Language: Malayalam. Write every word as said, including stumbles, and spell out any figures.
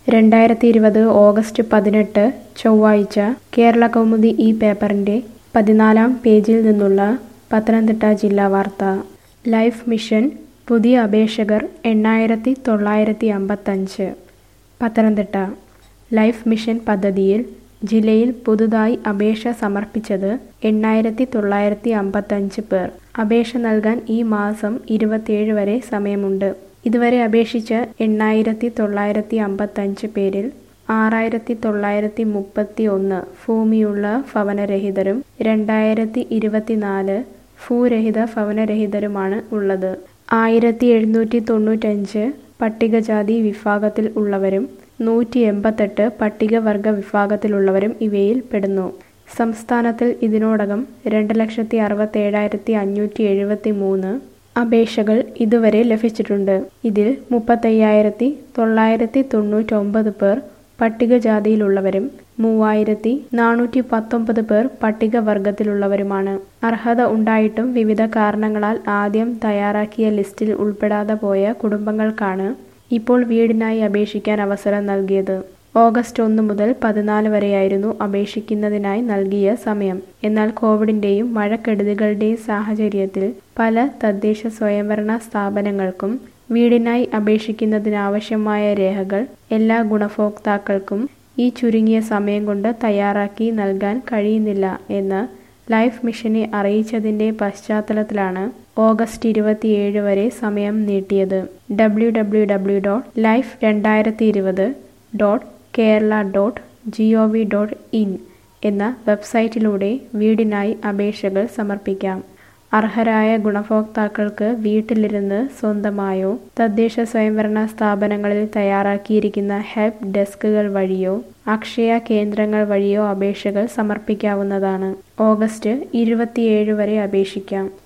രണ്ടായിരത്തി ഇരുപത് ഓഗസ്റ്റ് പതിനെട്ട് ചൊവ്വാഴ്ച കേരളകൗമുദി ഈ പേപ്പറിൻ്റെ പതിനാലാം പേജിൽ നിന്നുള്ള പത്തനംതിട്ട ജില്ലാ വാർത്ത. ലൈഫ് മിഷൻ പുതിയ അപേക്ഷകർ എണ്ണായിരത്തി തൊള്ളായിരത്തി അമ്പത്തഞ്ച്. പത്തനംതിട്ട ലൈഫ് മിഷൻ പദ്ധതിയിൽ ജില്ലയിൽ പുതുതായി അപേക്ഷ സമർപ്പിച്ചത് എണ്ണായിരത്തി തൊള്ളായിരത്തി അമ്പത്തഞ്ച് പേർ. അപേക്ഷ നൽകാൻ ഈ മാസം ഇരുപത്തിയേഴ് വരെ സമയമുണ്ട്. ഇതുവരെ അപേക്ഷിച്ച എണ്ണായിരത്തി തൊള്ളായിരത്തി അമ്പത്തഞ്ച് പേരിൽ ആറായിരത്തി തൊള്ളായിരത്തി മുപ്പത്തി ഒന്ന് ഭൂമിയുള്ള ഭവനരഹിതരും രണ്ടായിരത്തി ഇരുപത്തിനാല് ഭൂരഹിത ഭവനരഹിതരുമാണ് ഉള്ളത്. ആയിരത്തി എഴുന്നൂറ്റി തൊണ്ണൂറ്റഞ്ച് പട്ടികജാതി വിഭാഗത്തിൽ ഉള്ളവരും നൂറ്റി എൺപത്തെട്ട് പട്ടികവർഗ വിഭാഗത്തിലുള്ളവരും ഇവയിൽ പെടുന്നു. സംസ്ഥാനത്തിൽ ഇതിനോടകം രണ്ട് ലക്ഷത്തി അറുപത്തേഴായിരത്തി അഞ്ഞൂറ്റി എഴുപത്തി മൂന്ന് അപേക്ഷകൾ ഇതുവരെ ലഭിച്ചിട്ടുണ്ട്. ഇതിൽ മുപ്പത്തയ്യായിരത്തി തൊള്ളായിരത്തി തൊണ്ണൂറ്റൊമ്പത് പേർ പട്ടികജാതിയിലുള്ളവരും മൂവായിരത്തി നാനൂറ്റി പത്തൊമ്പത് പേർ പട്ടികവർഗത്തിലുള്ളവരുമാണ്. അർഹത ഉണ്ടായിട്ടും വിവിധ കാരണങ്ങളാൽ ആദ്യം തയ്യാറാക്കിയ ലിസ്റ്റിൽ ഉൾപ്പെടാതെ പോയ കുടുംബങ്ങൾക്കാണ് ഇപ്പോൾ വീടിനായി അപേക്ഷിക്കാൻ അവസരം നൽകിയത്. ഓഗസ്റ്റ് ഒന്ന് മുതൽ പതിനാല് വരെയായിരുന്നു അപേക്ഷിക്കുന്നതിനായി നൽകിയ സമയം. എന്നാൽ കോവിഡിൻ്റെയും മഴക്കെടുതികളുടെയും സാഹചര്യത്തിൽ പല തദ്ദേശ സ്വയംഭരണ സ്ഥാപനങ്ങൾക്കും വീടിനായി അപേക്ഷിക്കുന്നതിനാവശ്യമായ രേഖകൾ എല്ലാ ഗുണഭോക്താക്കൾക്കും ഈ ചുരുങ്ങിയ സമയം കൊണ്ട് തയ്യാറാക്കി നൽകാൻ കഴിയുന്നില്ല എന്ന് ലൈഫ് മിഷനെ അറിയിച്ചതിൻ്റെ പശ്ചാത്തലത്തിലാണ് ഓഗസ്റ്റ് ഇരുപത്തിയേഴ് വരെ സമയം നീട്ടിയത്. W W W dot life രണ്ടായിരത്തി ഇരുപത് dot Kerala dot G O V dot in എന്ന വെബ്സൈറ്റിലൂടെ വീടിനായി അപേക്ഷകൾ സമർപ്പിക്കാം. അർഹരായ ഗുണഭോക്താക്കൾക്ക് വീട്ടിലിരുന്ന് സ്വന്തമായോ തദ്ദേശ സ്വയംഭരണ സ്ഥാപനങ്ങളിൽ തയ്യാറാക്കിയിരിക്കുന്ന ഹെൽപ്പ് ഡെസ്കുകൾ വഴിയോ അക്ഷയ കേന്ദ്രങ്ങൾ വഴിയോ അപേക്ഷകൾ സമർപ്പിക്കാവുന്നതാണ്. ഓഗസ്റ്റ് ഇരുപത്തിയേഴ് വരെ അപേക്ഷിക്കാം.